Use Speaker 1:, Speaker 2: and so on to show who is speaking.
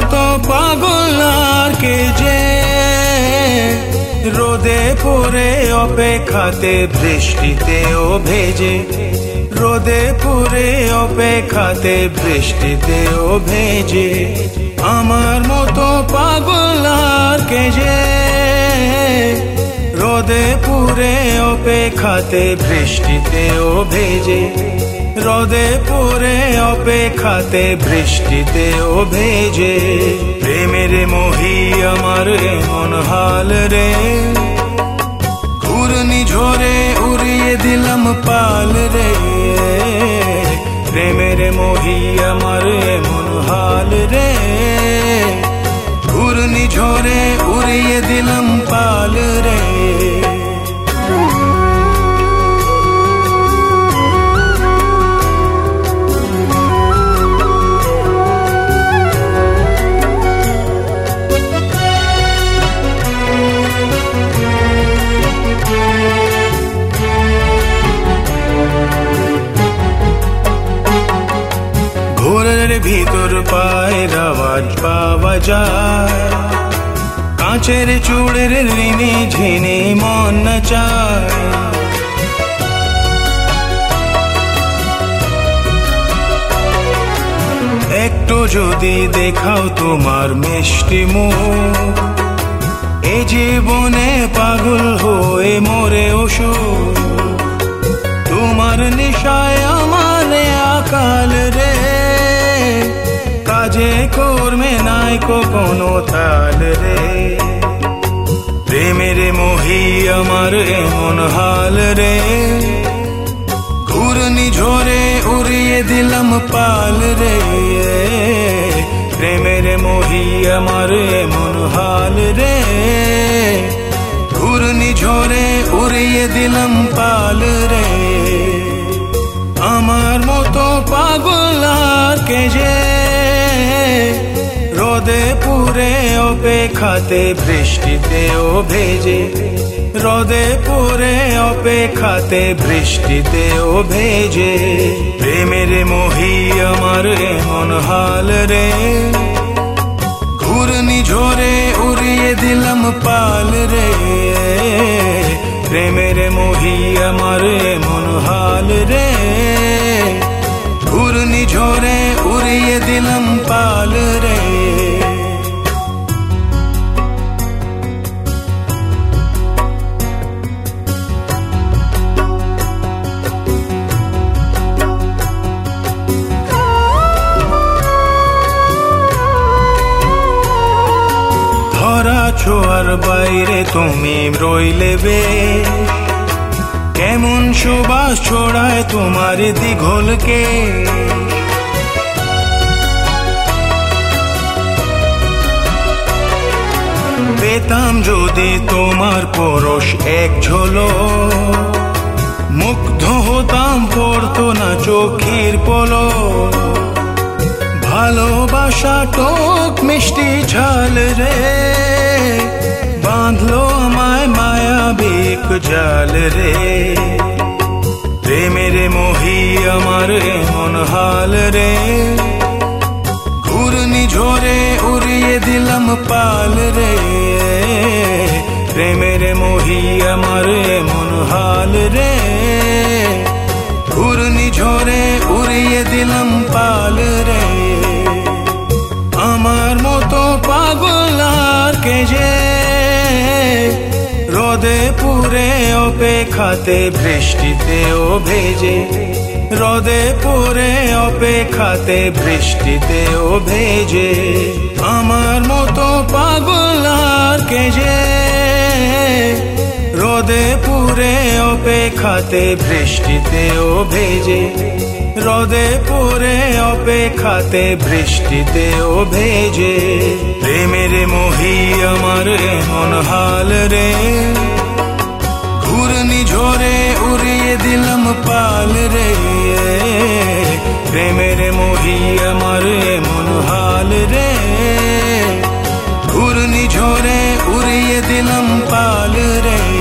Speaker 1: মতো পাগল আর কে যে, রোদে পড়ে অপেক্ষাতে বৃষ্টিতেও ভেজে, রোদে পড়ে অপেক্ষাতে বৃষ্টিতেও ভেজে। আমার মতো পাগল আর কে যে, রোদে পড়ে অপেক্ষাতে বৃষ্টিতেও ভেজে, রোদে পড়ে অপেক্ষাতে বৃষ্টিতেও ভেজে। প্রেমের মোহি আমার এমন হাল রে, ঘূর্ণিঝড়ে উড়িয়ে দিলাম পাল রে। প্রেমের মোহি আমার এমন হাল রে, ঘূর্ণিঝড়ে উড়িয়ে দিলাম পাল রে। ঘোরের ভিতর পায়ের আওয়াজ পাওয়া যায়, কাঁচের চূড়ের ঋণে ঝিনে মন নাচায়। একটু যদি দেখাও তোমার মিষ্টি মুখ, এ জীবনে পাগল হয়ে মরে ওষুধ। তোমার নেশায় আমার আকাল রে, কাজে কর্মে নাই কোনো তাল রে। প্রেমের মোহি আমার এমন হাল রে, ঘূর্ণিঝড়ে উড়িয়ে দিলাম পাল রে। প্রেমের মোহি আমার এমন হাল রে, ঘূর্ণিঝড়ে উড়িয়ে দিলাম পাল রে। আমার মতো পাগল আর কে যে, রোদে পুড়ে অপেক্ষাতে বৃষ্টিতেও ভেজে, রোদে পুড়ে অপেক্ষাতে বৃষ্টিতেও ভেজে। প্রেমের মোহি আমার এমন হাল রে, ঘূর্ণিঝড়ে উড়িয়ে দিলাম পাল রে। প্রেমের মোহি আমার এমন হাল রে, ঘূর্ণিঝড়ে উড়িয়ে দিলাম পাল রে। ধরা ছোঁয়ার বাইরে তুমি রইলে বে, কেমন সুবাস ছড়ায় তোমার দিঘলকে। পেতাম যদি তোমার পরশ এক ঝলক, মুগ্ধ হতাম পড়তো না চোখের পলক। ভালোবাসা টক মিষ্টি ঝাল রে, বাঁধলো আমায় মায়াবিক জাল রে। প্রেমের মোহি আমার এমন হাল রে, ঘূর্ণিঝড়ে উড়িয়ে দিলাম পাল রে। প্রেমের মোহি আমার এমন হাল রে, ঘূর্ণিঝড়ে উড়িয়ে দিলাম পাল রে। আমার মতো পাগল আর কে যে, রোদে পুড়ে অপেক্ষাতে বৃষ্টিতেও ভেজে, রোদে পড়ে অপেক্ষাতে বৃষ্টিতেও ভেজে। আমার মতো পাগল আর কে যে, রোদে পুড়ে অপেক্ষাতে বৃষ্টিতেও ভেজে, রোদে পড়ে অপেক্ষাতে বৃষ্টিতেও ভেজে। প্রেমের মোহি আমার এমন হাল রে, ঘূর্ণিঝড়ে উড়িয়ে দিলাম পাল রে। প্রেমের মোহি আমার এমন হাল রে, ঘূর্ণিঝড়ে উড়িয়ে দিলাম পাল রে।